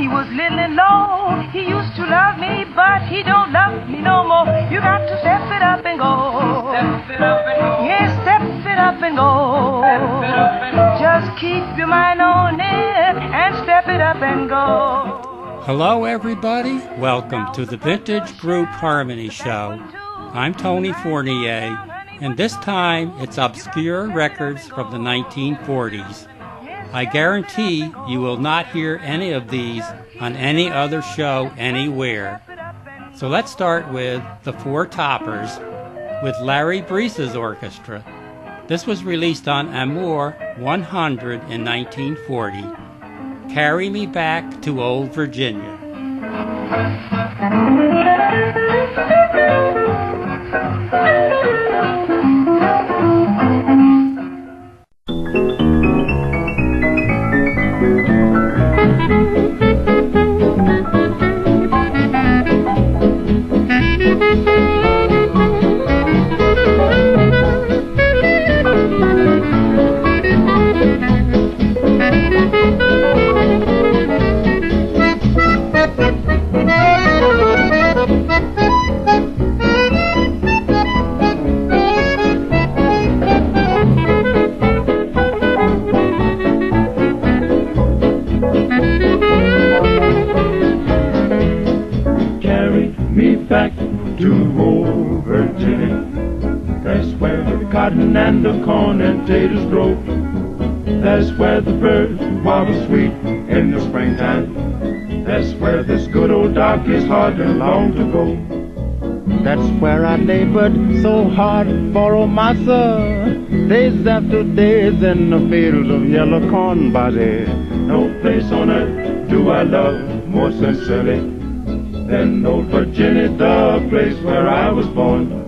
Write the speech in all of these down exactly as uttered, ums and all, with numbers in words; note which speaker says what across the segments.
Speaker 1: he was little and low. He used to love me, but he don't love me no more. You got to step it up and go.
Speaker 2: Step it up and go.
Speaker 1: Yes, step it up and go.
Speaker 2: Step it up and go.
Speaker 1: Just keep your mind on it and step it up and go.
Speaker 3: Hello, everybody. Welcome to the Vintage Group Harmony Show. I'm Tony Fournier, and this time it's obscure records from the nineteen forties. I guarantee you will not hear any of these on any other show anywhere. So let's start with The Four Toppers with Larry Breeze's orchestra. This was released on Amour one hundred in nineteen forty. Carry Me Back to Old Virginia.
Speaker 4: And the corn and taters grow. That's where the birds wobble sweet in the springtime. That's where this good old dock is hard and long to go. That's where I labored so hard for old massa, days after days in the fields of yellow corn body. No place on earth do I love more sincerely than old Virginia, the place where I was born.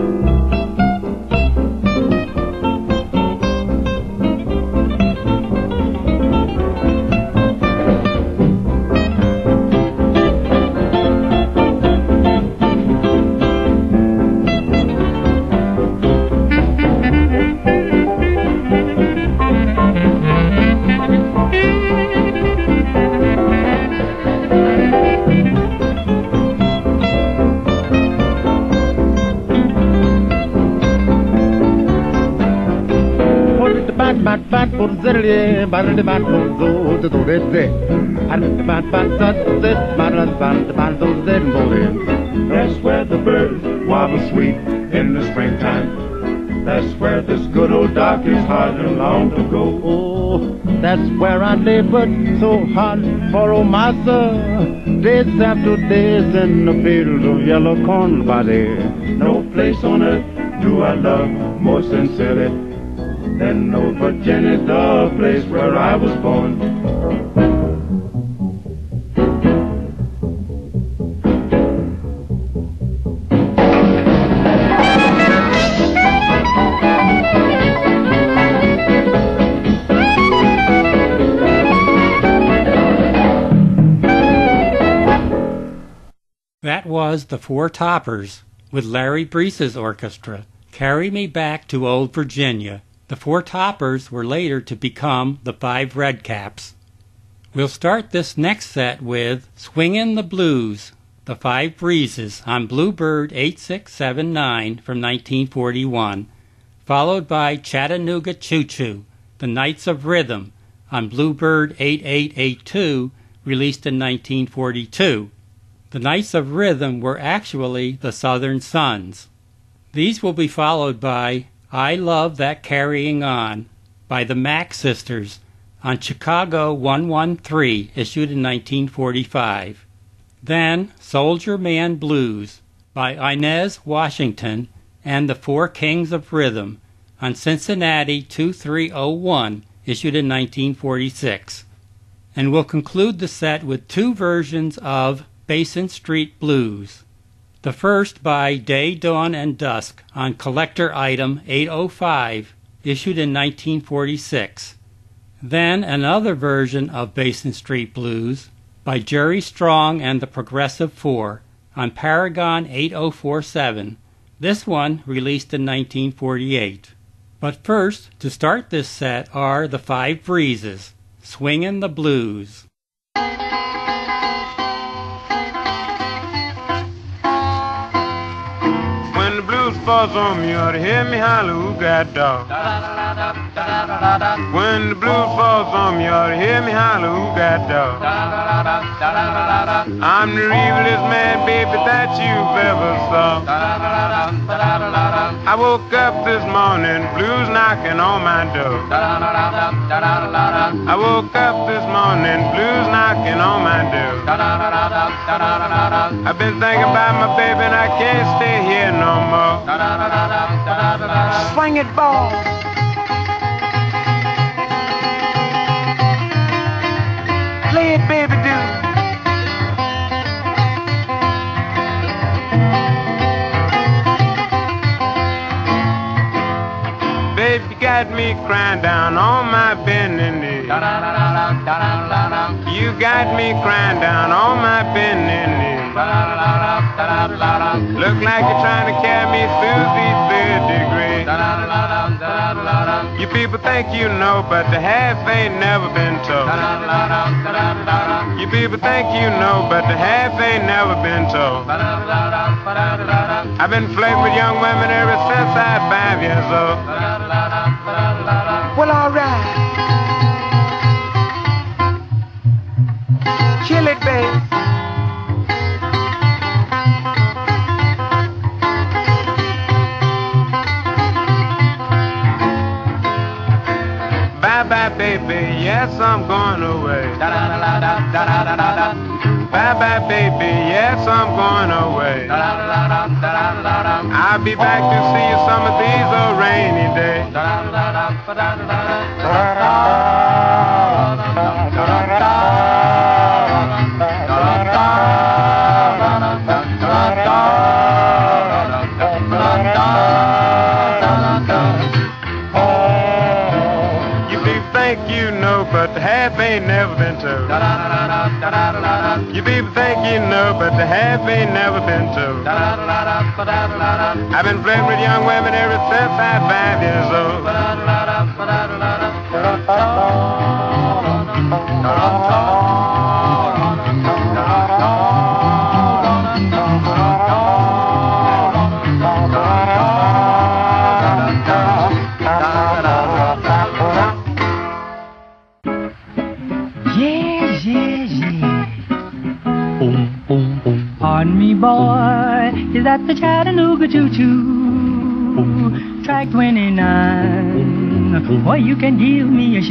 Speaker 4: That's where the birds wobble sweet in the springtime. That's where this good old dock is hard and long to go. Oh, that's where I labored so hard for old massa, days after days in the fields of yellow corn body. No place on earth do I love more sincerely than old Virginia, the place where I was born.
Speaker 3: That was The Four Toppers with Larry Breeze's orchestra. Carry Me Back to Old Virginia. The Four Toppers were later to become the Five Redcaps. We'll start this next set with Swingin' the Blues, the Five Breezes on Bluebird eight six seven nine from nineteen forty-one, followed by Chattanooga Choo Choo, the Knights of Rhythm on Bluebird eight eight eight two, released in nineteen forty-two. The Knights of Rhythm were actually the Southern Sons. These will be followed by I Love That Carrying On by the Mack Sisters on Chicago one one three, issued in nineteen forty-five. Then Soldier Man Blues by Inez Washington and the Four Kings of Rhythm on Cincinnati two three oh one, issued in nineteen forty-six. And we'll conclude the set with two versions of Basin Street Blues. The first by Day, Dawn, and Dusk on Collector Item eight oh five, issued in nineteen forty-six. Then another version of Basin Street Blues by Jerry Strong and the Progressive Four on Paragon eight oh four seven, this one released in nineteen forty-eight. But first, to start this set are the Five Breezes, Swingin' the Blues.
Speaker 5: falls on me, you ought to hear me holler, who got dog? When the blues falls on me, you ought to hear me holler, who got dog? I'm the evilest man, baby, that you've ever saw. I woke up this morning, blues knocking on my door. I woke up this morning, blues knocking on my door. I've been thinking about my baby and I can't stay here no more. Swing it, ball. Play it, baby, dude. Baby, you got me crying down on my bending knee. You got me crying down on my bending knee. Look like you're trying to carry me through the third degree. You people think you know, but the half ain't never been told. You people think you know, but the half ain't never been told. I've been flirting with young women ever since I was five years old. Well, all right. Chill it, babe. Bye-bye, baby, yes, I'm going away. Bye-bye, baby, yes, I'm going away. I'll be back to see you some of these old rainy days. But the half ain't never been told. You people think you know, but the half ain't never been told. I've been flirting with young women ever since I was five years old.
Speaker 6: Pardon me, boy, is that the Chattanooga choo-choo? Track twenty-nine, boy, you can give me a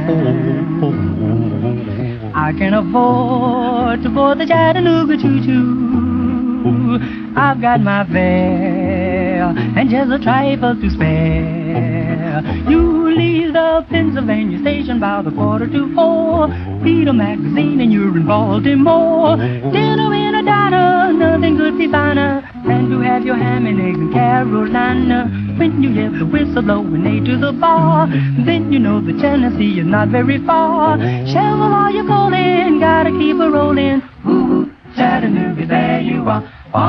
Speaker 6: shine. I can afford to board the Chattanooga choo-choo. I've got my fare and just a trifle to spare. You leave the Pennsylvania station about a quarter to four. Read a magazine and you're in Baltimore. Dinner in a diner, nothing could be finer than to have your ham and eggs in Carolina. When you hear the whistle blowing eight to the bar, then you know the Tennessee is not very far. Shovel all your coal in, gotta keep a rolling. Ooh, Chattanooga, there you are. Ah,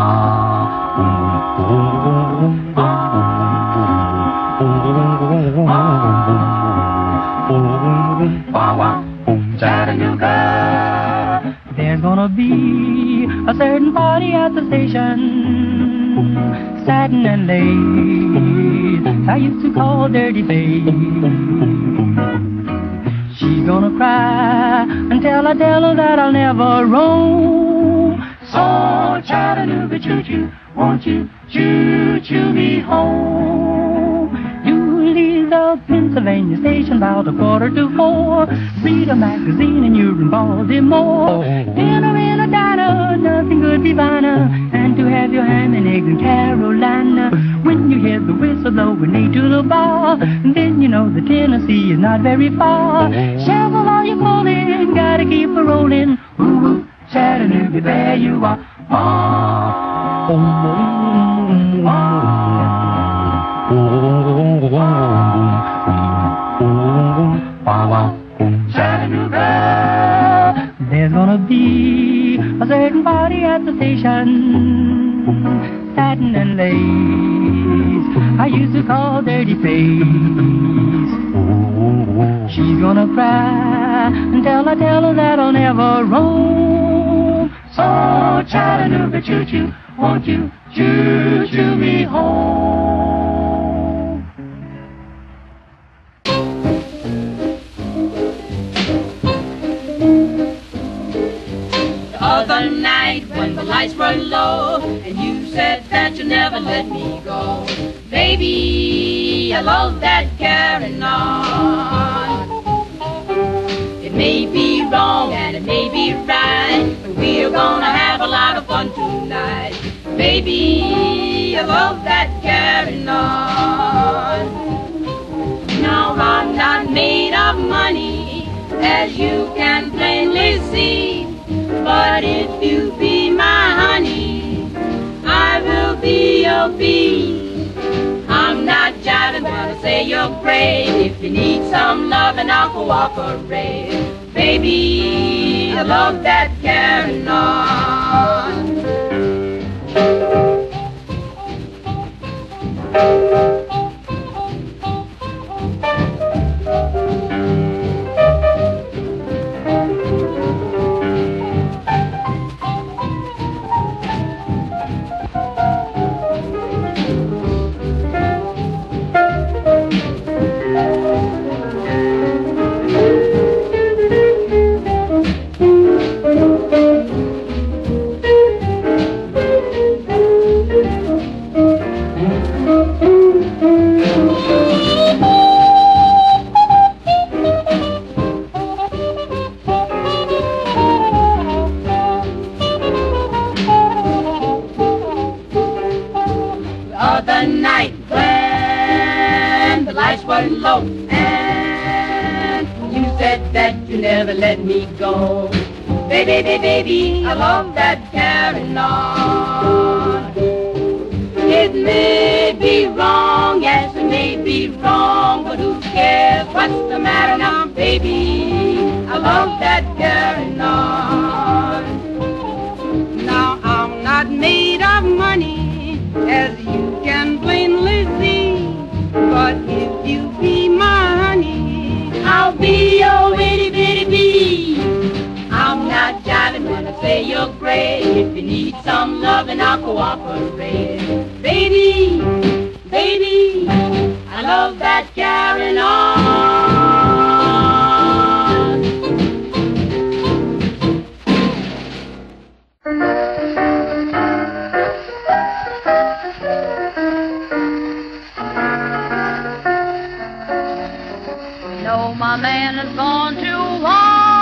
Speaker 6: Chattanooga. There's gonna be a certain party at the station, satin and lace, I used to call Dirty Face. She's gonna cry until I tell her that I'll never roam. So Chattanooga choo-choo, won't you choo-choo me home? You leave the Pennsylvania station about a quarter to four. Read a magazine and you're in Baltimore. Dinner in a diner, nothing could be finer than to have your ham and eggs in Carolina. When you hear the whistle blowing eight to the bar, then you know the Tennessee is not very far. Shovel all your coal in, gotta keep a rolling. Ooh, Chattanooga, there you are. Ah, oh, oh, Chattanooga. There's gonna be a certain party at the station, satin and lace, I used to call Dirty Face. She's gonna cry until I tell her that I'll never roam. So Chattanooga choo-choo, won't you choo-choo me home?
Speaker 7: The other night when the lights were low and you said that you'd never let me go, baby, I love that carrying on. It may be wrong and it may be right, but we're gonna have a lot of fun tonight. Baby, I love that carrying on. Now I'm not made of money, as you can plainly see, but if you be my honey, I will be your bee. I'm not jiving, but I say you're great. If you need some loving, I'll cooperate. Baby, I love that carrying on. The night when the lights were low and you said that you never let me go. Baby, baby, baby, I love that carrying on. It may be wrong, yes, it may be wrong, but who cares? What's the matter now, baby? I love that carrying on. Now I'm not made of money, as you can plainly see, but if you be my honey, I'll be your itty bitty bee. I'm not jiving when I say you're great. If you need some loving, I'll cooperate. Baby, baby, I love that carrying on.
Speaker 8: No, my man has gone to war,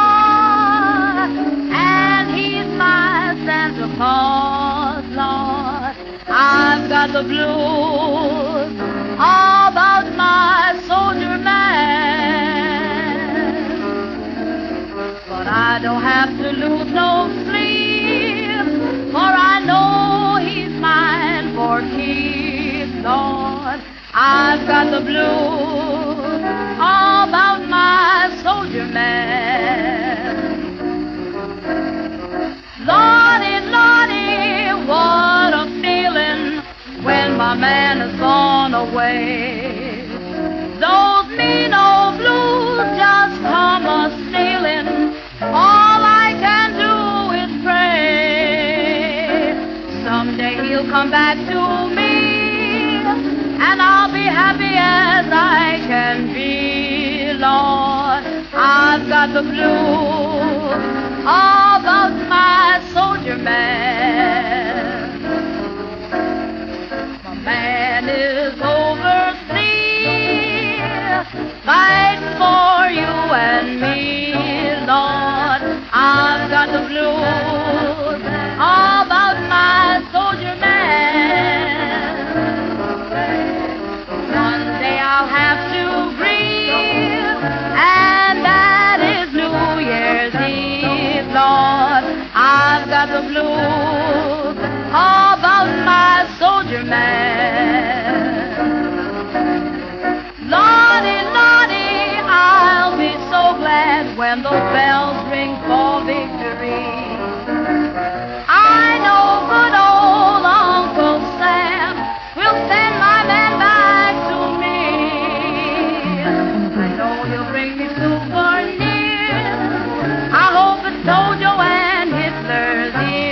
Speaker 8: and he's my Santa Claus, Lord. I've got the blues about my soldier man, but I don't have to lose no sleep, for I know he's mine for keeps, Lord. I've got the blues about my soldier man. Lordy, Lordy, what a feeling when my man has gone away. Those mean old blues just come a-stealing. All I can do is pray someday he'll come back to me, and I'll be happy as I can be, Lord. I've got the blues about my soldier man. My man is overseas, fighting for you and me, Lord. I've got the blues about my soldier man. Someday I'll have to grieve, and that is New Year's Eve, Lord. I've got the blues about my soldier man. Lordy, Lordy, I'll be so glad when those bells ring for victory. I know good old Uncle Sam will send my man back to me. I know he'll bring me souvenirs. I hope it's Tojo and Hitler's ear.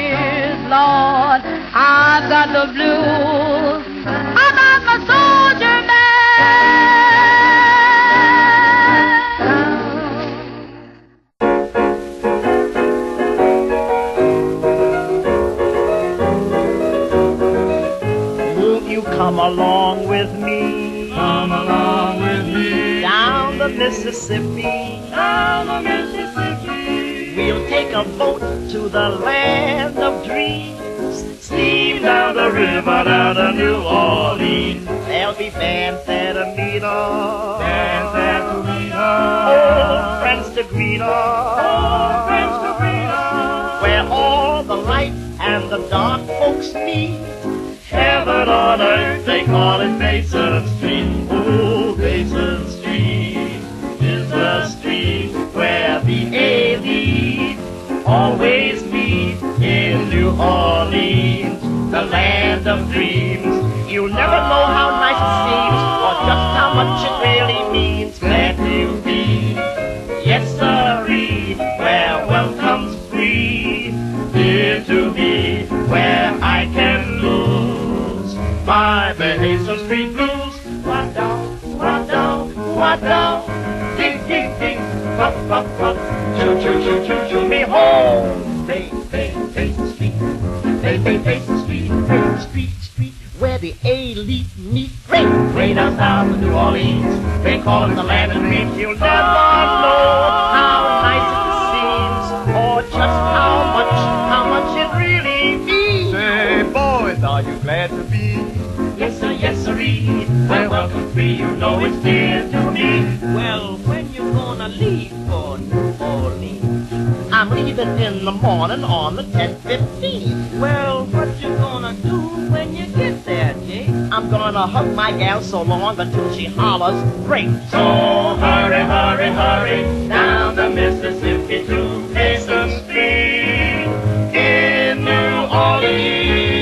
Speaker 9: Mississippi, down the Mississippi. We'll take a boat to the land of dreams, steam down the river down to New Orleans. There'll be bands there to meet us, bands there to meet us, old friends to greet us, old friends to greet us, where all the light and the dark folks meet. Heaven on earth, they call it Basin Street. Oh, Basin Street is the street where the elite always meet in New Orleans, the land of dreams. You'll never know how nice it seems, or just how much it really means. Glad to be, yes sirree, where welcome's free. Dear to be, where I can lose my Basin Street blues. What down, what down, what down, ding, ding, ding, pop, pop, pop, choo, choo, choo, choo, choo, me home. Bay, Bay, Basin Street, Bay, Bay, Basin Street, Basin Street, Street, where the elite meet. Great, great out down to New Orleans, they call it the land of dreams. You'll never know how nice it seems, or just how much, how much it really means.
Speaker 5: Say, boys, are you glad to be?
Speaker 9: Yes sir, yes sirree, we're welcome free, you know it's dear to me. Well, when you gonna leave for New Orleans? I'm leaving in the morning on the ten fifteen. Well, what you gonna do when you get there, Jake? I'm gonna hug my gal so long until she hollers, break. So hurry, hurry, hurry, down the Mississippi to Basin Street in New Orleans.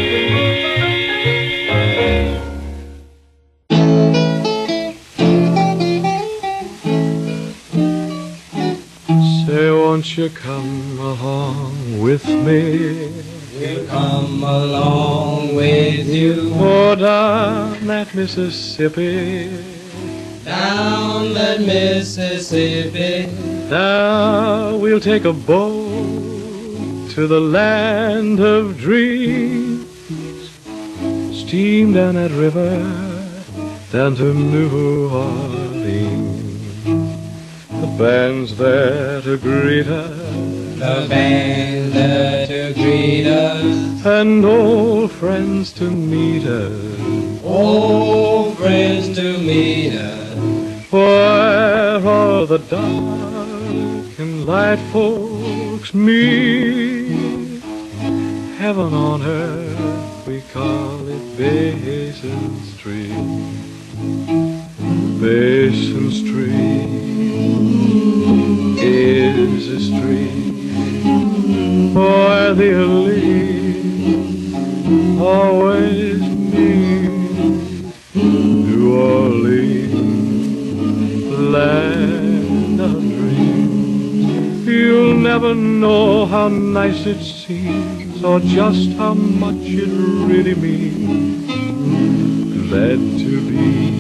Speaker 4: Say, won't you come along with me?
Speaker 10: We'll come along with you.
Speaker 4: Oh, down that Mississippi,
Speaker 10: Down the Mississippi.
Speaker 4: now we'll take a boat to the land of dreams. Steam down that river, down to New Orleans. The band's there to greet us,
Speaker 10: The band there to greet us.
Speaker 4: and old friends to meet us.
Speaker 10: Old friends to meet us.
Speaker 4: Where all the dark and light folks meet. Heaven on earth, we call it Basin Street. Basin Street is a street where the elite always meet. New Orleans, land of dreams. You'll never know how nice it seems, or just how much it really means. Glad to be,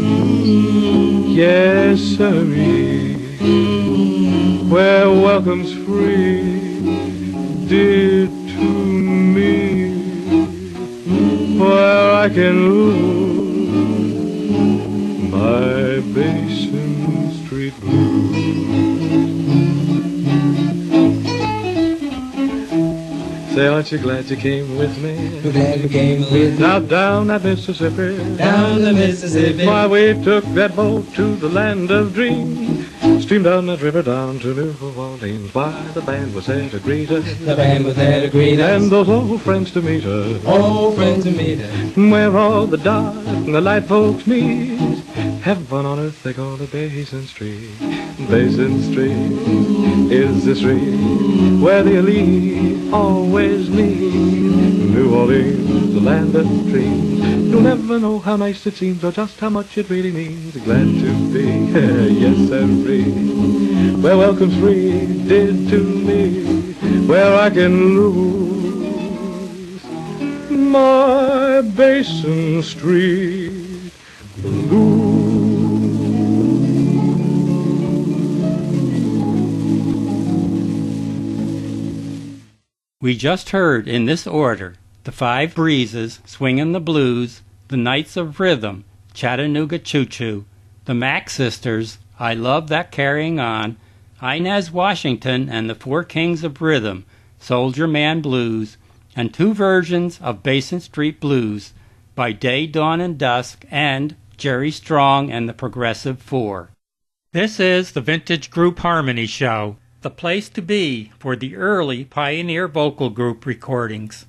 Speaker 4: yes sirree, where welcome's free. Dear to me, where I can lose my Basin Street blues. Say, aren't you glad you came with me?
Speaker 10: We're glad you came with me.
Speaker 4: Now down that Mississippi,
Speaker 10: Down the Mississippi.
Speaker 4: why we took that boat to the land of dreams. Streamed down that river down to New Orleans. Why the band was there to greet us,
Speaker 10: The band was there to greet us.
Speaker 4: and those old friends to meet us.
Speaker 10: Old friends to meet us.
Speaker 4: Where all the dark and the light folks meet. Heaven on earth, they call it Basin Street. Basin Street is the street where the elite always meet. New Orleans, the land of dreams. You'll never know how nice it seems, or just how much it really means. Glad to be, yes sirree, where welcome's free. Did to me, where I can lose my Basin Street blues.
Speaker 3: We just heard in this order the Five Breezes, Swingin' the Blues, the Knights of Rhythm, Chattanooga Choo Choo, the Mack Sisters, I Love That Carrying On, Inez Washington and the Four Kings of Rhythm, Soldier Man Blues, and two versions of Basin Street Blues by Day, Dawn, and Dusk and Jerry Strong and the Progressive Four. This is the Vintage Group Harmony Show, the place to be for the early Pioneer Vocal Group recordings.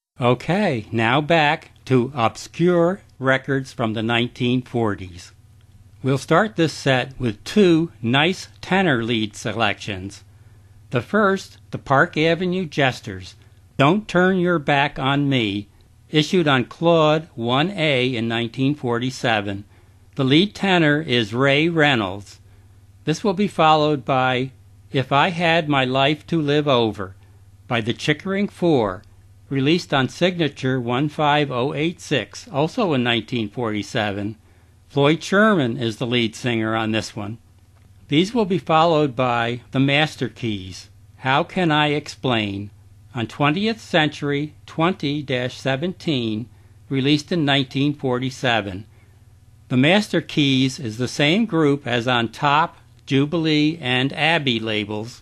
Speaker 3: Okay, now back to obscure records from the nineteen forties. We'll start this set with two nice tenor lead selections. The first, the Park Avenue Jesters, Don't Turn Your Back on Me, issued on Claude one A in nineteen forty-seven. The lead tenor is Ray Reynolds. This will be followed by If I Had My Life to Live Over by the Chickering Four, released on Signature one five oh eight six, also in nineteen forty-seven. Floyd Sherman is the lead singer on this one. These will be followed by the Master Keys, How Can I Explain, on twentieth Century twenty seventeen, released in nineteen forty-seven. The Master Keys is the same group as on Top, Jubilee, and Abbey labels.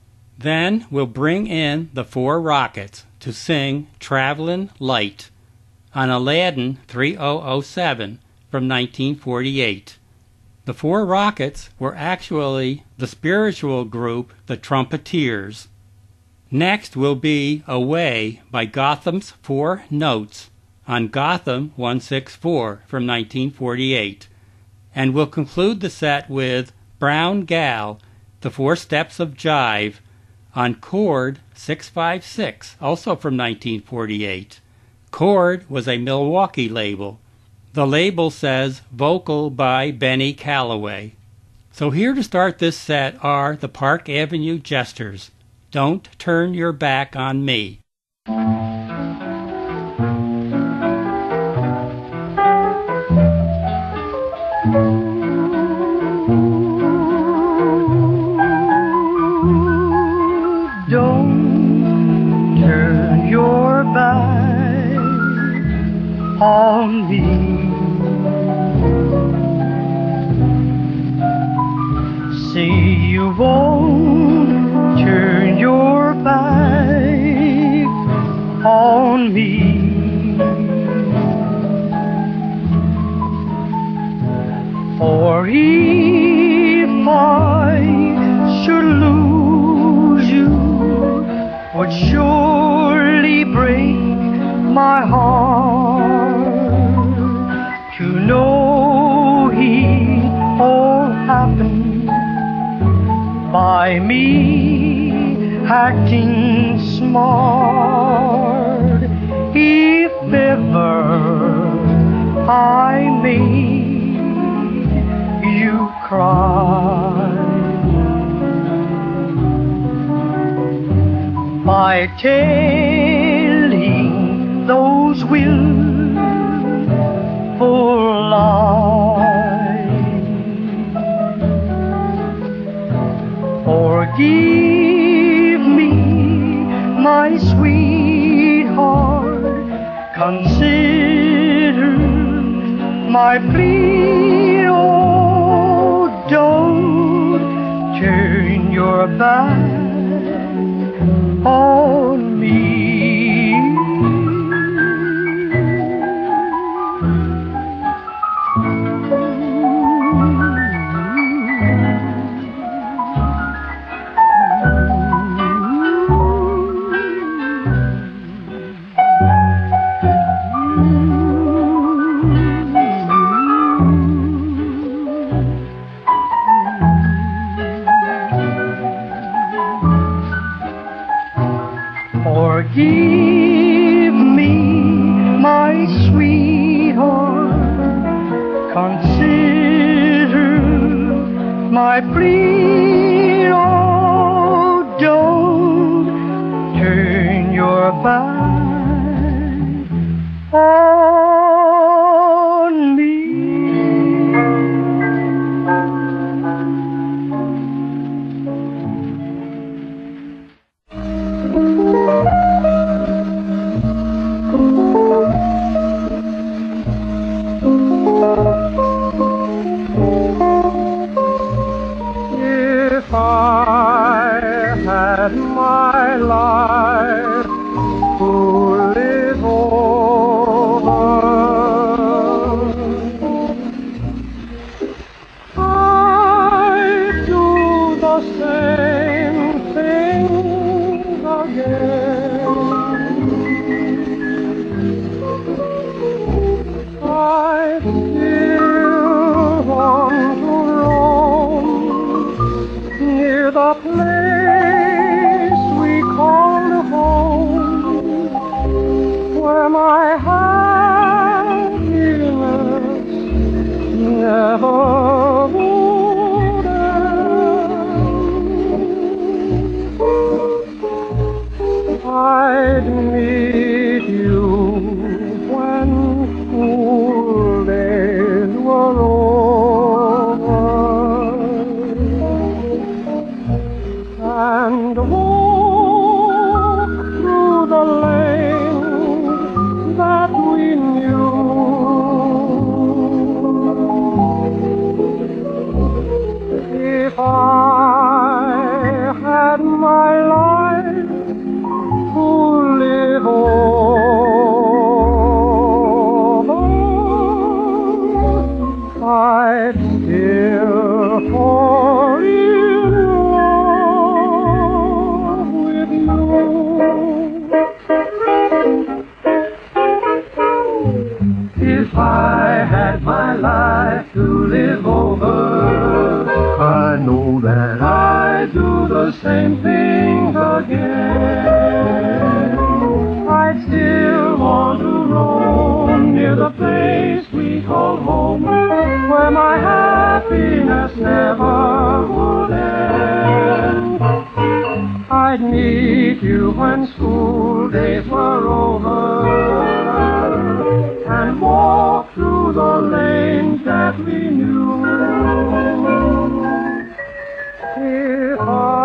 Speaker 3: Then we'll bring in the Four Rockets to sing Travelin' Light on Aladdin three thousand seven from nineteen forty-eight. The Four Rockets were actually the spiritual group The Trumpeteers. Next will be Away by Gotham's Four Notes on Gotham one sixty-four from nineteen forty-eight. And we'll conclude the set with Brown Gal, The Four Steps of Jive on Chord six five six, also from nineteen forty-eight. Chord was a Milwaukee label. The label says vocal by Benny Calloway. So here to start this set are the Park Avenue Jesters, Don't Turn Your Back on Me.
Speaker 6: Don't turn your back on me. Say you won't turn your back on me. For if I should lose you, would surely break my heart to know it all happened by me acting smart. If ever I made you cry by telling those willful lies, forgive me, my sweetheart, consider my plea. Oh, don't turn your back on me. Forgive me, my sweetheart, consider my plea. Oh, don't turn your back on me.
Speaker 11: had my life to live over, I'd do the same thing again. I'd still want to roam near the place we called home, where my happiness never would end. I'd meet you when school days were over, and walk through the lane that we knew. If I had my life to live over, I'd still fall in love with you. If I had my life to live over, I know that I'd do the same thing again. I'd still want to roam near the place we call home, where my happiness never would end. I'd meet you when school days were over, and walk through the lanes that we knew. If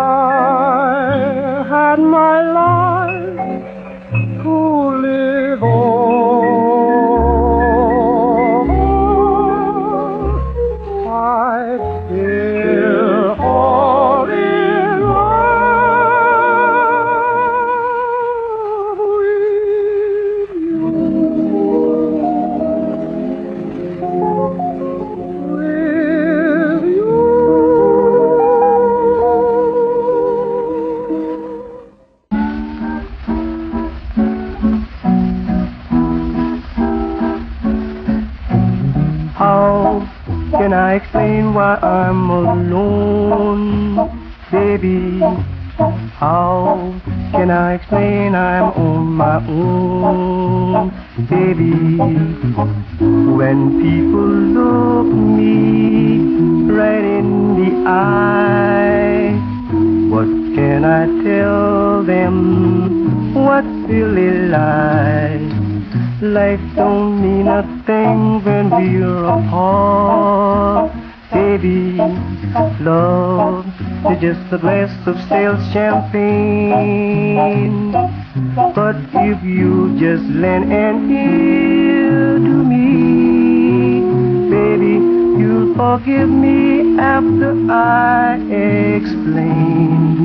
Speaker 11: I had my life to live over, I'd still fall in love with you. With you. How can I explain why I'm alone, baby? How can I explain I'm on my own, baby? When people look me right in the eye, what can I tell them? What silly lie? Life don't mean a thing when we're apart, baby. Love is just a glass of stale champagne. But if you just lend an ear to me, baby, you'll forgive me after I explain.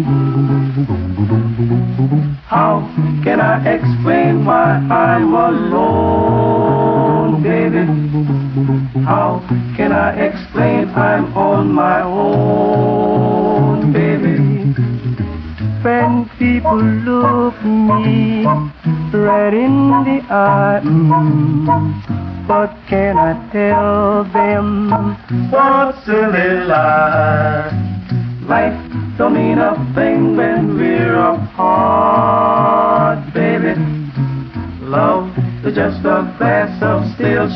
Speaker 11: How can I explain why I'm alone, baby? How can I explain I'm on my own, baby? When people look me right in the eye, mm, what can I tell them? What silly lie? Life don't mean a thing when we're apart, baby. Love is just a glass of stale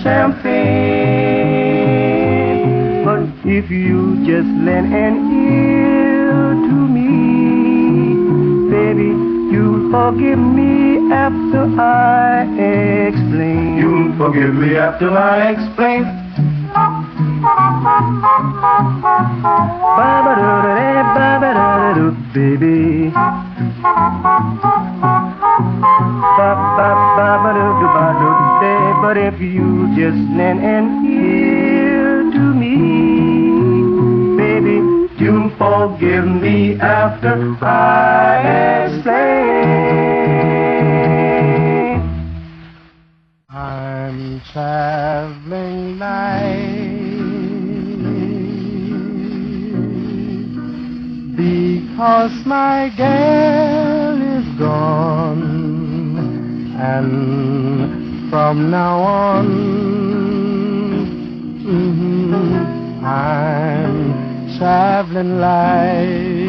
Speaker 11: champagne. But if you just lend an ear to me, baby, you'll forgive me after I explain. You'll forgive me after I explain. Ba-ba-do-da-da, baby. Ba-ba-ba-ba-do-da-ba-do-da. But if you just lend an ear to me, baby,
Speaker 4: you'll forgive me after I explain. I'm traveling light because my gal is gone, and from now on mm-hmm, I'm traveling light.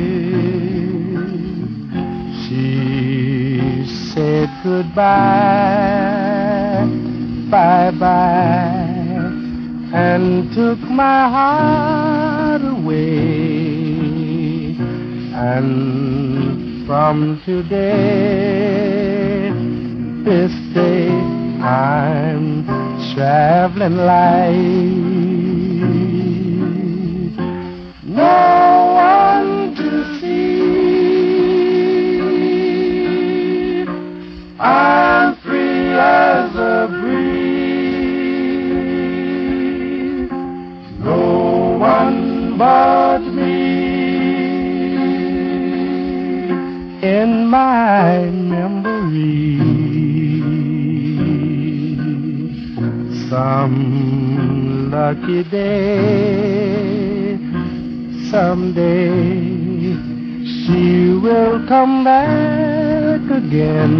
Speaker 4: She said goodbye, bye-bye, and took my heart away. And from today, this day, I'm traveling light. No one to see. I'm free as a breeze. No one but me. In my memory, some lucky day, someday, she will come back again.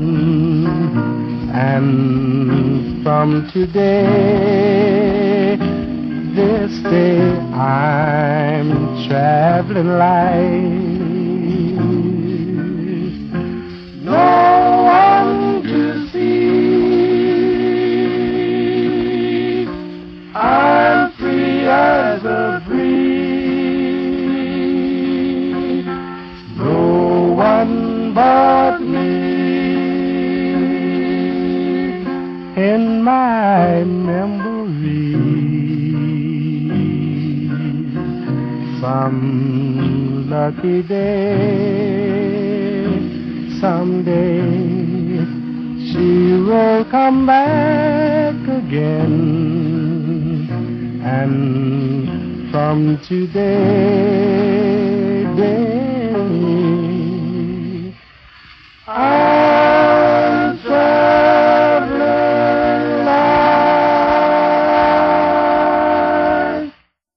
Speaker 4: And from today, this day, I'm traveling light. No one to see. I'm free as a breeze. No one but me. In my memory, some lucky day, someday, she will come back again. And from today, day, I'm traveling light.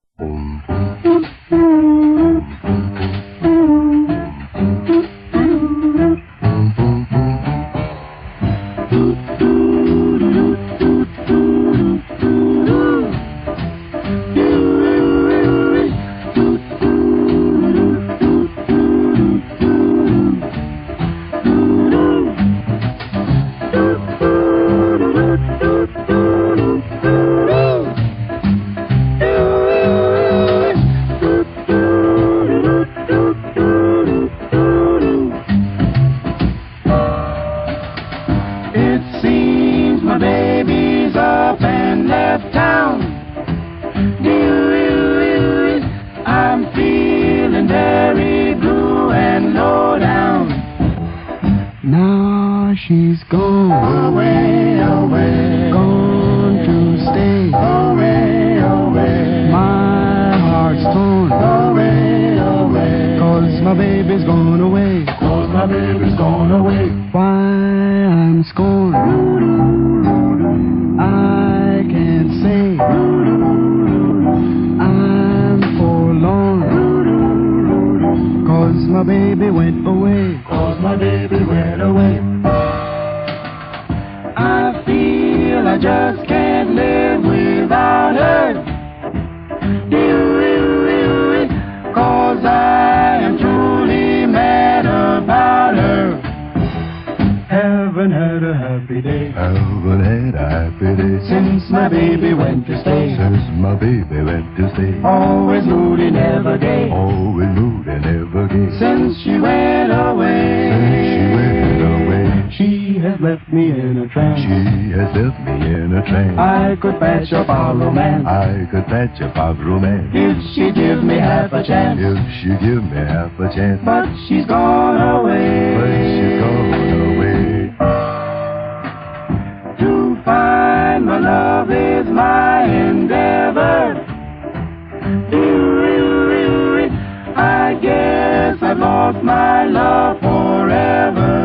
Speaker 4: She's gone away, away, gone to stay away, away. My heart's torn away, away, 'cause my baby's gone away, 'cause my baby's gone away. Why I'm scorned, I can't say. I'm forlorn, 'cause my baby went away, 'cause my baby went away. I feel I just can't live without her, 'cause I am truly mad about her. Haven't had a happy day,
Speaker 12: haven't had a happy day,
Speaker 4: since my baby went to stay,
Speaker 12: since my baby went to stay.
Speaker 4: Always moody, never gay,
Speaker 12: always moody, never gay,
Speaker 4: since she went away,
Speaker 12: since she went away.
Speaker 4: She has left me in a trance,
Speaker 12: she has left me in a trance.
Speaker 4: I could patch up our romance,
Speaker 12: I could patch up our romance,
Speaker 4: if she give me half a chance,
Speaker 12: if she give me half a chance.
Speaker 4: But she's gone away,
Speaker 12: but she's gone away.
Speaker 4: To find my love is my endeavor.
Speaker 11: I've lost my love forever.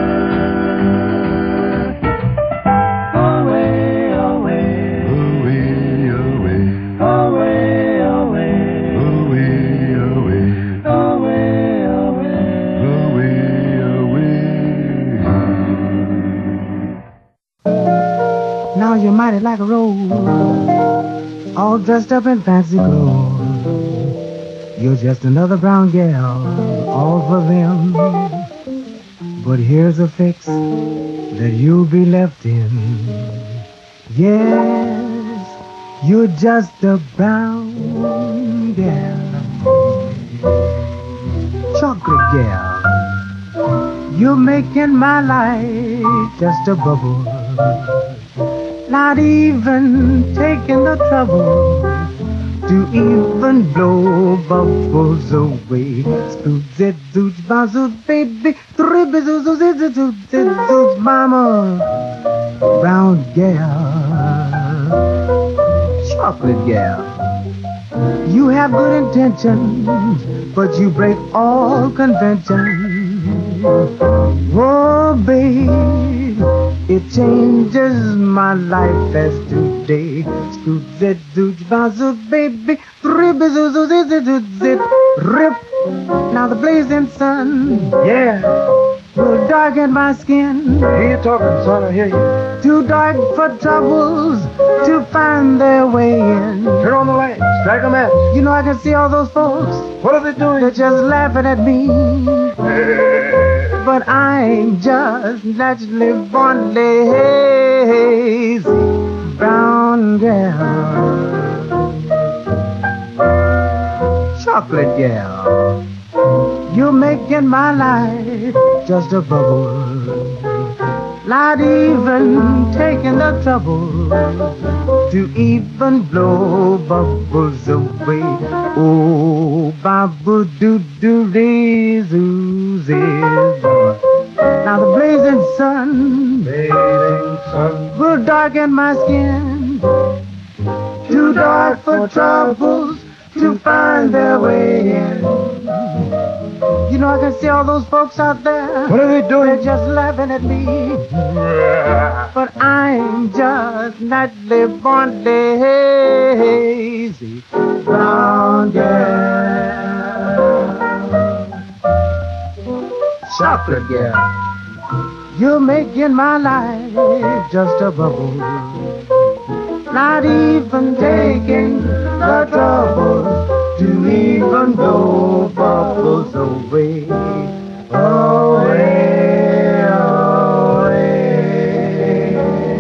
Speaker 11: Away, away,
Speaker 12: Away, away,
Speaker 11: away, away,
Speaker 12: away, away,
Speaker 11: away, away.
Speaker 12: away, away.
Speaker 13: Now you're mighty like a rose, all dressed up in fancy clothes. You're just another brown gal, all for them. But here's a fix that you'll be left in. Yes, you're just a brown gal, chocolate gal. You're making my life just a bubble, not even taking the trouble to even blow bubbles away. Scoot zit zooch bazoo baby, tribby zoo zoo zit zit zooch zit zooch mama. Brown gal, chocolate gal. You have good intentions, but you break all conventions. Oh, babe, it changes my life as today. Scoot zit zooch bazoo baby, ribby zoo zoo zit zit zit zit rip. Now the blazing sun,
Speaker 11: Yeah,
Speaker 13: will darken my skin.
Speaker 11: hear you talking, son, I hear you.
Speaker 13: Too dark for troubles to find their way in.
Speaker 11: Turn on the light, strike a match.
Speaker 13: You know I can see all those folks,
Speaker 11: What are they doing?
Speaker 13: they're just laughing at me. But I'm just naturally born lazy, brown gal, chocolate gal. You're making my life just a bubble, not even taking the trouble to even blow bubbles away. Oh, babu doo doo dee zoo zee. Now the blazing sun,
Speaker 11: Blazing sun,
Speaker 13: will darken my skin. Too dark for troubles to find their way in. You know I can see all those folks out there.
Speaker 11: what are they doing?
Speaker 13: They're just laughing at me. But I'm just naturally born lazy, brown girl, chocolate girl. You're making my life just a bubble, not even taking the trouble to even blow bubbles away, away, away.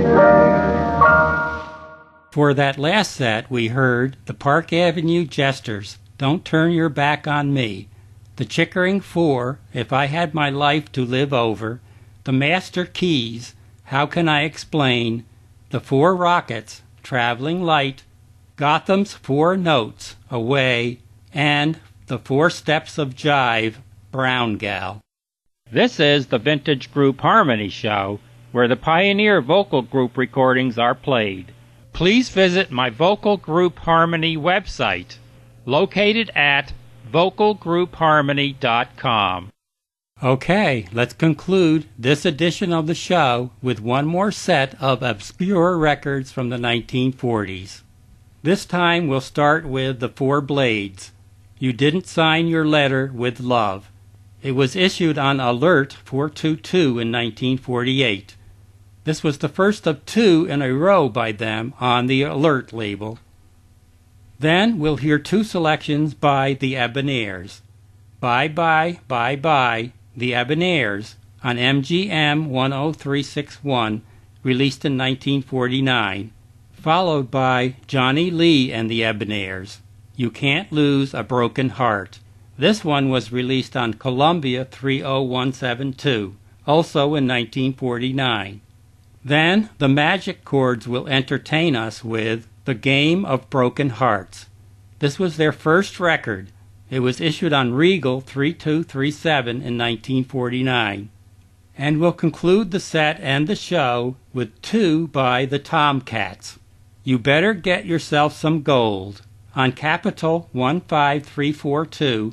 Speaker 3: For that last set, we heard the Park Avenue Jesters, Don't Turn Your Back on Me, the Chickering Four, If I Had My Life to Live Over, the Master Keys, How Can I Explain, the Four Rockets, Traveling Light, Gotham's Four Notes, Away, and the Four Steps of Jive, Brown Gal. This is the Vintage Group Harmony Show, where the Pioneer Vocal Group recordings are played. Please visit my Vocal Group Harmony website, located at vocal group harmony dot com. Okay, let's conclude this edition of the show with one more set of obscure records from the nineteen forties. This time we'll start with the Four Blades, You Didn't Sign Your Letter with Love. It was issued on Alert four two two in nineteen forty-eight. This was the first of two in a row by them on the Alert label. Then we'll hear two selections by the Eboniers. Bye Bye, Bye Bye, the Eboniers, on M G M one oh three six one, released in nineteen forty-nine, followed by Johnny Lee and the Eboniers, You Can't Lose a Broken Heart. This one was released on Columbia three oh one seven two, also in nineteen forty-nine. Then the Magic Chords will entertain us with The Game of Broken Hearts. This was their first record. It was issued on Regal three two three seven in nineteen forty-nine. And we'll conclude the set and the show with two by the Tomcats. You Better Get Yourself Some Gold, on Capitol one five three four two,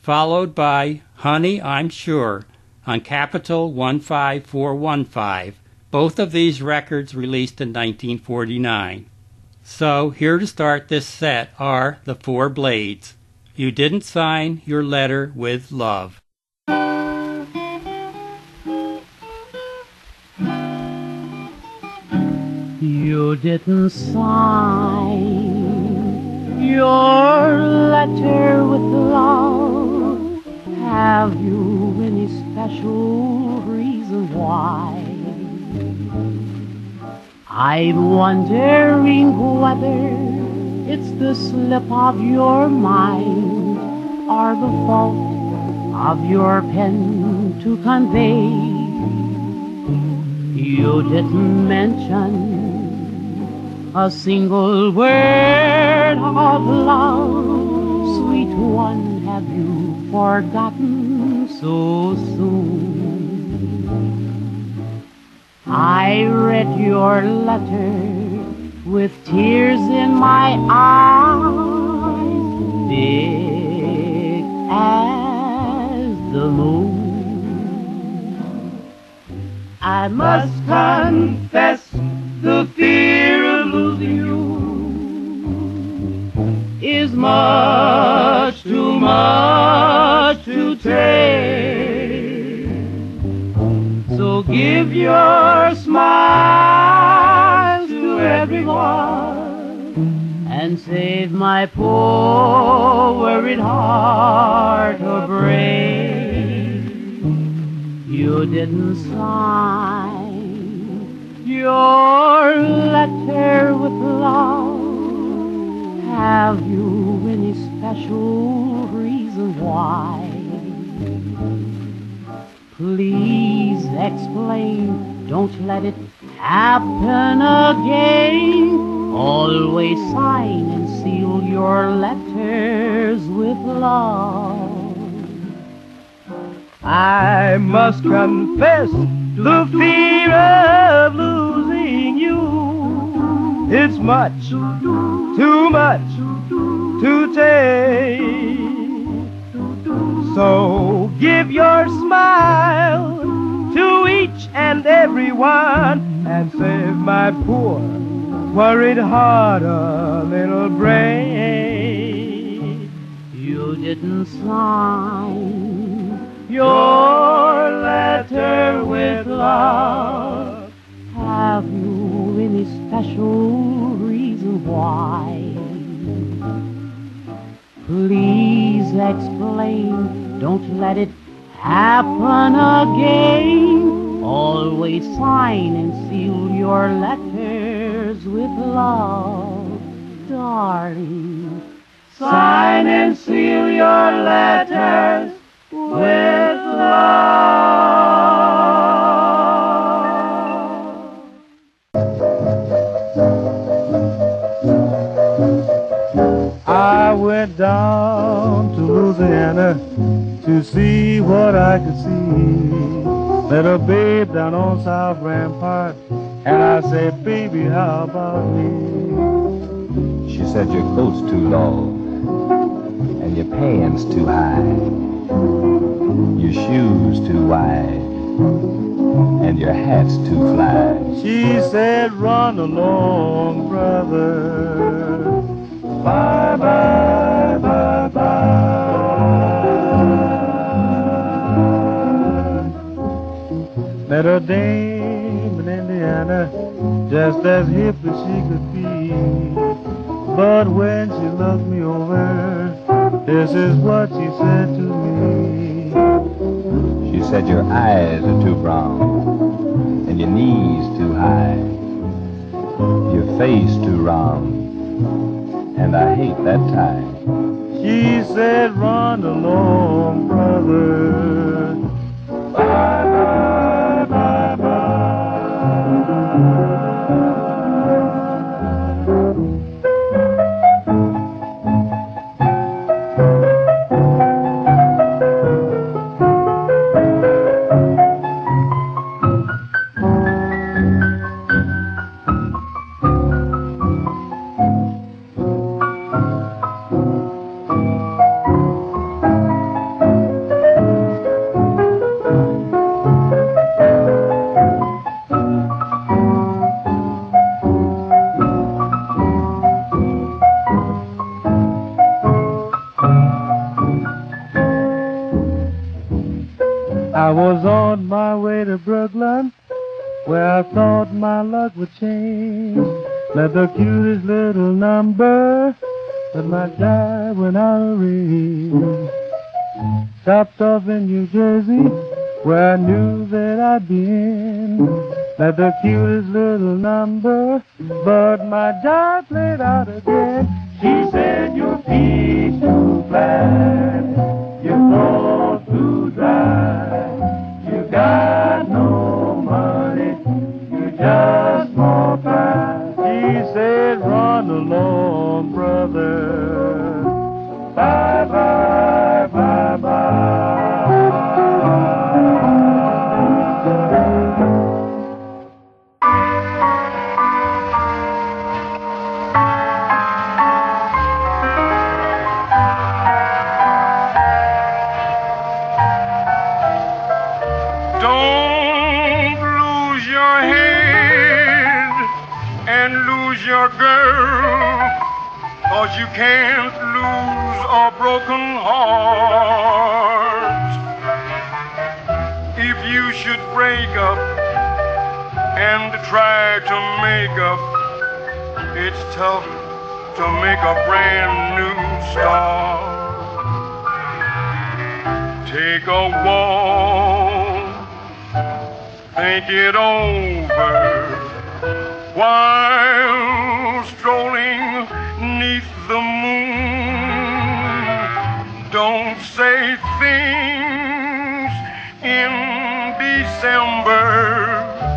Speaker 3: followed by Honey, I'm Sure on Capitol one five four one five. Both of these records released in nineteen forty-nine. So here to start this set are the Four Blades. You Didn't Sign Your Letter with Love.
Speaker 6: You didn't sign your letter with love. Have you any special reason why? I'm wondering whether it's the slip of your mind or the fault of your pen to convey. You didn't mention a single word of love. Sweet one, have you forgotten so soon? I read your letter with tears in my eyes, big as the moon. I must confess the fear of losing you is much too much to take. So give your smile to everyone and save my poor worried heart a break. You didn't sign your letter with love. Have you any special reason why? Please explain, don't let it happen again. Always sign and seal your letters with love.
Speaker 11: I must confess the fear of losing you. It's much, too much to take. So give your smile to each and every one and save my poor worried heart a little break.
Speaker 6: You didn't sign your letter with love. Have you any special reason why? Please explain, don't let it happen again. Always sign and seal your letters with love, darling. Sign and seal your letters with love.
Speaker 4: I went down to Louisiana to see what I could see. Met a babe down on South Rampart, and I said, baby, how about me?
Speaker 14: She said, your coat's too low, and your pants too high, your shoes too wide, and your hat's too fly.
Speaker 4: She said, run along, brother. Bye, bye, bye, bye. Met a dame in Indiana, just as hip as she could be. But when she looked me over, this is what she said to me.
Speaker 14: She said, your eyes are too brown, and your knees too high, your face too round, and I hate that tie.
Speaker 4: She said, run along, brother. Bye, bye, bye, bye.
Speaker 13: was on my way to Brooklyn, where I thought my luck would change. Met the cutest little number, but my jive went out of range. Stopped off in New Jersey, where I knew that I'd be in. Met the cutest little number, but my jive played out again. She said, your feet too flat, your throat too dry, you got no money, you just more pie. She said, run along, brother, bye, bye, bye, bye.
Speaker 5: Your girl, 'cause you can't lose a broken heart. If you should break up and try to make up, it's tough to make a brand new start. Take a walk, think it over, while strolling neath the moon. Don't say things in December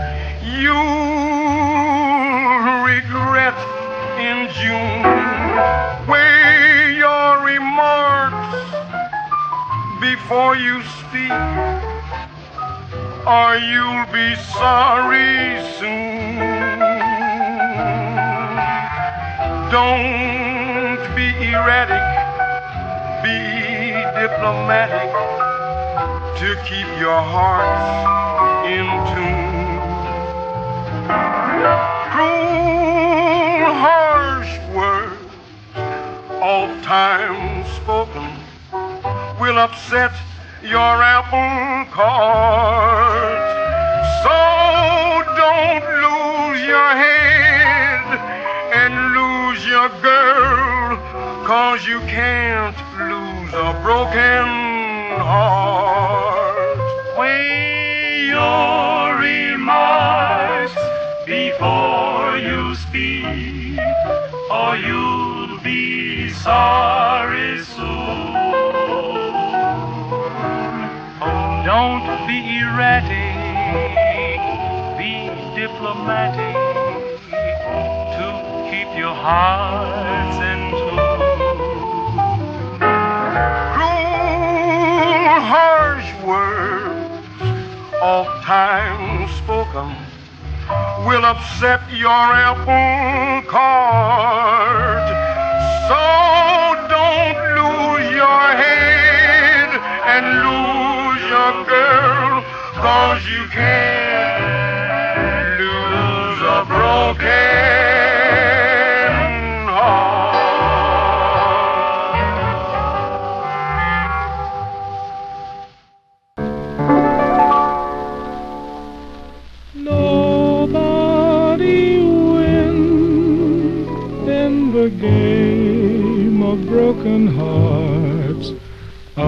Speaker 5: you'll regret in June. Weigh your remarks before you speak, or you'll be sorry soon. Don't be erratic, be diplomatic to keep your hearts in tune. Cruel, harsh words, oft times spoken, will upset your apple cart. So don't lose your head and lose your girl, 'cause you can't lose a broken heart. Weigh your remarks before you speak, or you'll be sorry soon. Don't be erratic, be diplomatic to keep your hearts in tune. Cruel, harsh words, oft times spoken, will upset your apple cart. So don't lose your head and lose your girl, 'cause you can't lose a broken heart.
Speaker 11: Nobody wins in the game of broken hearts. A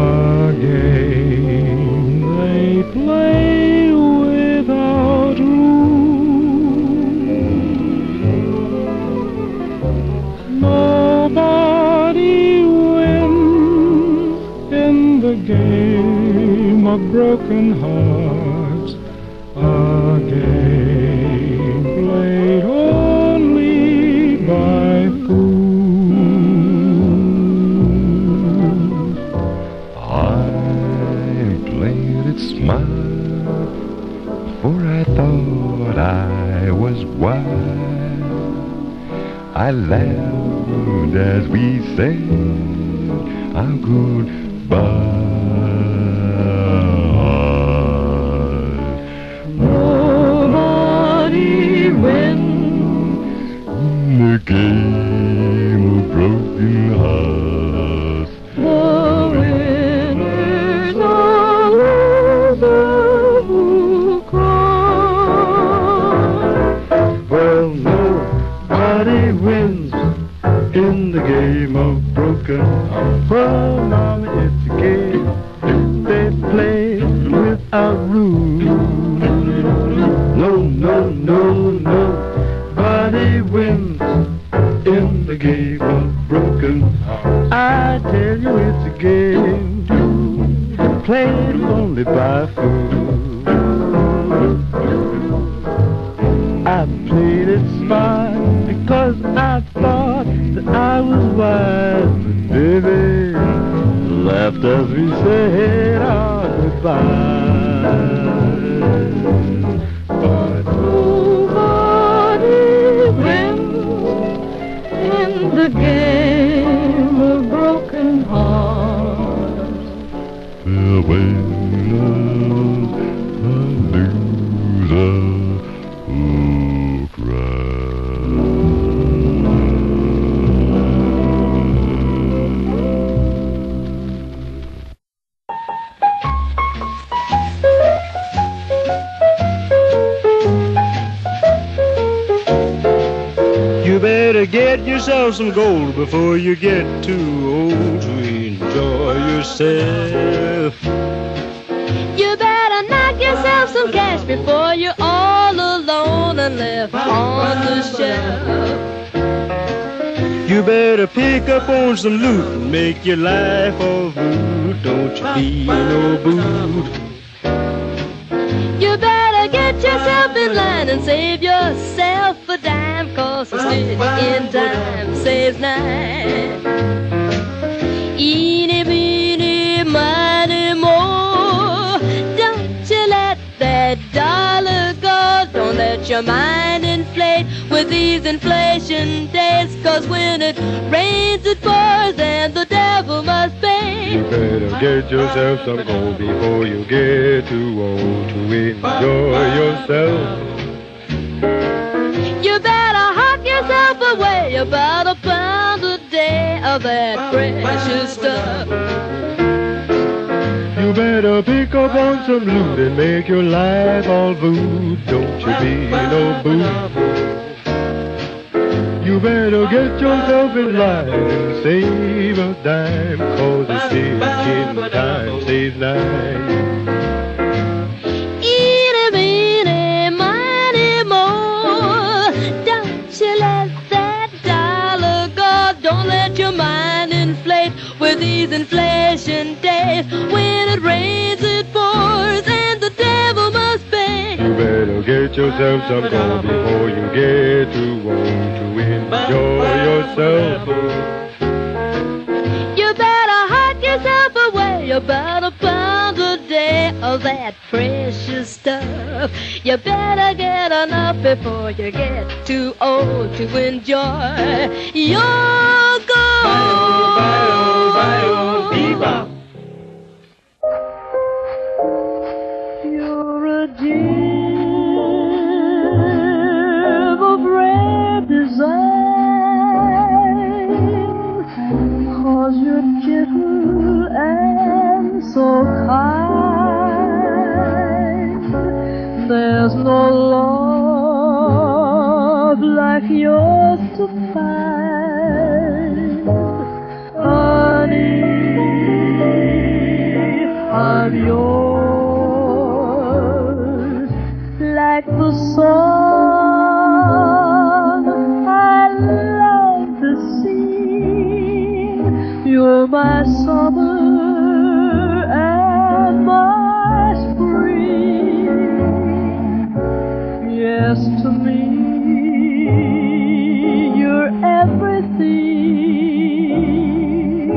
Speaker 11: game they play without rules. Nobody wins in the game of broken hearts. A game played only by fools.
Speaker 12: Smile, for I thought I was wild. I laughed as we said our goodbye.
Speaker 11: Nobody wins
Speaker 12: the game of broken hearts.
Speaker 11: The winners are losers.
Speaker 4: in the game of broken hearts. Well, mama, it's a game they play without rules. No, no, no, nobody wins in the game of broken hearts. I tell you, it's a game played only by fools. I played it smart because I thought that I was wise. But baby laughed as we said our goodbye. But nobody wins in the game of broken hearts. The winner's a loser who cries. You better get yourself some gold before you get too old to enjoy yourself.
Speaker 8: You better knock yourself some cash before you're all alone and left on the shelf.
Speaker 4: You better pick up on some loot and make your life all rude. Don't you be no boot.
Speaker 8: You better get yourself in line and save yourself a dime, cause a stick in time saves nine. Eeny, meeny, miny, mo. Don't you let that dollar go. Don't let your mind inflate with these inflation days, cause when it rains it pours and the devil must pay.
Speaker 4: You better get yourself some gold before you get too old to enjoy yourself.
Speaker 8: You better hawk yourself away about a pound a day of that precious stuff.
Speaker 4: You better pick up on some loot and make your life all vood. Don't you be no boo. You better get yourself in line and save a dime, cause a stick in time saves nine.
Speaker 8: Eeny, meeny, miny, mo. Don't you let that dollar go. Don't let your mind inflate with these inflation days. When it rains it pours and the devil must pay.
Speaker 4: You better get yourself some gold before you get too old to enjoy yourself.
Speaker 8: You better hike yourself away about a pound a day of that precious stuff. You better get enough before you get too old to enjoy your gold.
Speaker 4: Bye-oh, bye-oh, bye-oh,
Speaker 11: You're a gem of rare design, cause you're gentle and so kind. There's no love like yours to find. Honey, I'm yours, like the song I love to sing. You're my summer and my spring. Yes, to me, you're everything.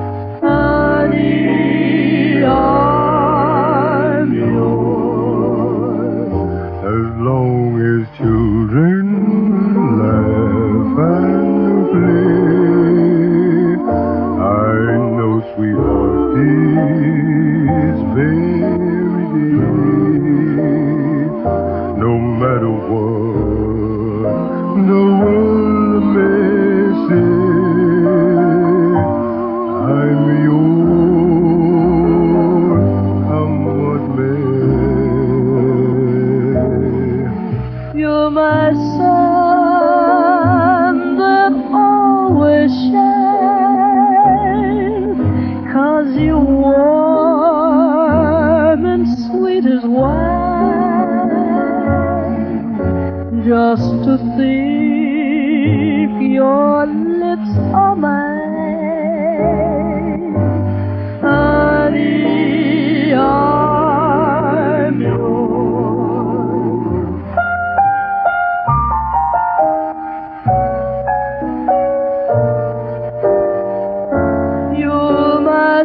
Speaker 11: Honey, I'm yours.
Speaker 4: as long as children laugh and play. I know, sweetheart, this very day. No matter what the world may say, I'm yours, come what may.
Speaker 11: You're my sun that always
Speaker 6: just to think your lips are mine. Honey, I'm yours. You're my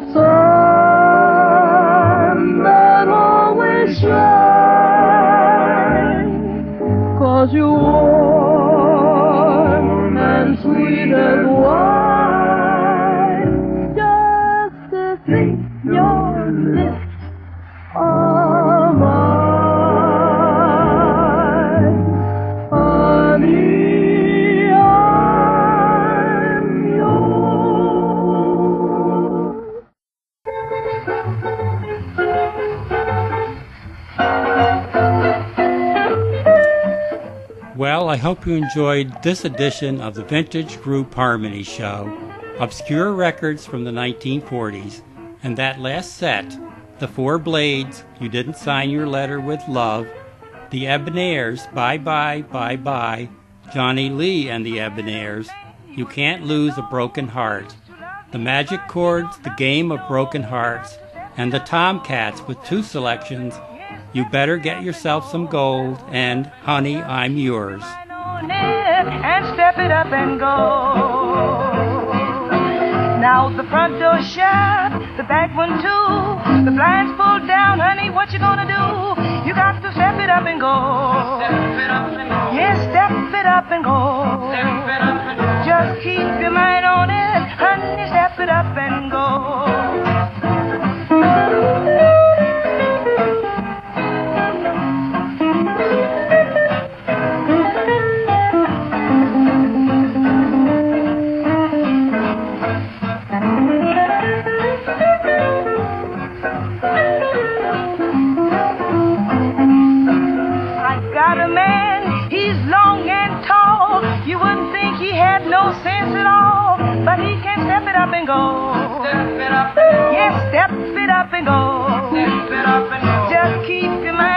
Speaker 6: sun that always shines, 'cause you're warm and sweet as wine. Just to think your lips are mine. Honey, I'm yours.
Speaker 3: Well, I hope you enjoyed this edition of the Vintage Group Harmony Show, obscure records from the nineteen forties, and that last set, the Four Blades, You Didn't Sign Your Letter with Love, the Eboniers, Bye Bye, Bye Bye, Johnny Lee and the Eboniers, You Can't Lose a Broken Heart, the Magic Chords, The Game of Broken Hearts, and the Tomcats with two selections, You Better Get Yourself Some Gold and Honey, I'm Yours.
Speaker 1: And step it up and go. Now the front door shut, the back one too. The blinds pulled down, honey, what you gonna do? You got to step it up and go.
Speaker 2: Step it up and go.
Speaker 1: Yes, step it up and go.
Speaker 2: Step it up and go.
Speaker 1: Just keep your mind on it, honey, step it up and go. But he can step it up and go.
Speaker 2: Step it up and go.
Speaker 1: Yes, step it up and go.
Speaker 2: Step it up and go.
Speaker 1: Just keep your mind